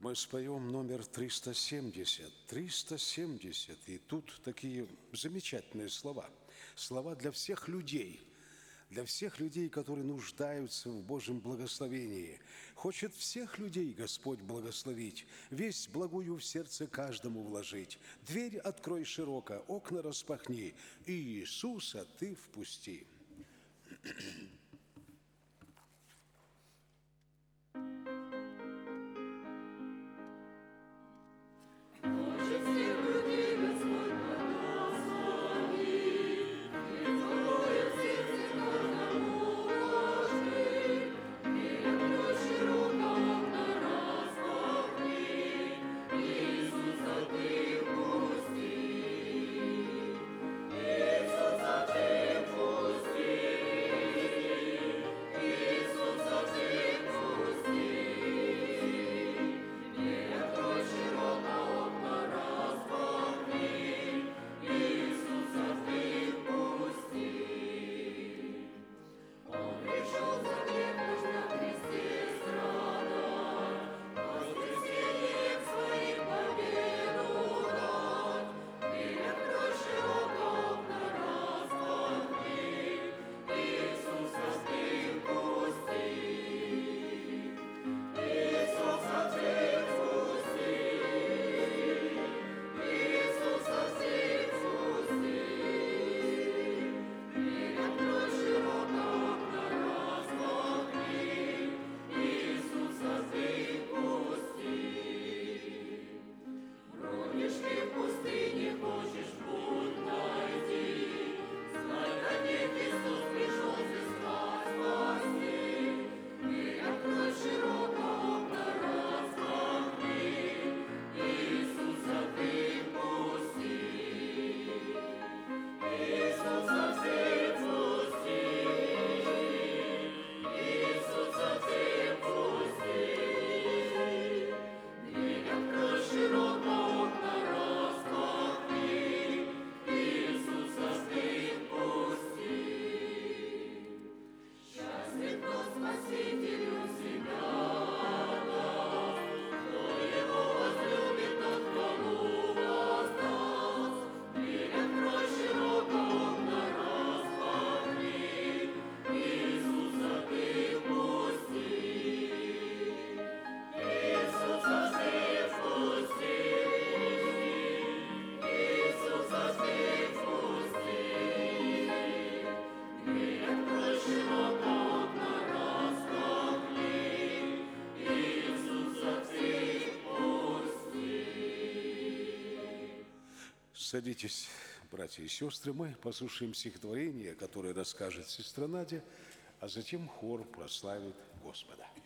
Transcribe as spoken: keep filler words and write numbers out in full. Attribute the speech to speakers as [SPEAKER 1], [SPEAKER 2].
[SPEAKER 1] Мы споем номер триста семьдесят. триста семьдесят. И тут такие замечательные слова. Слова для всех людей. Для всех людей, которые нуждаются в Божьем благословении. Хочет всех людей Господь благословить, весть благую в сердце каждому вложить. Дверь открой широко, окна распахни, и Иисуса ты впусти. Садитесь, братья и сестры, мы послушаем стихотворение, которое расскажет сестра Надя, а затем хор прославит Господа.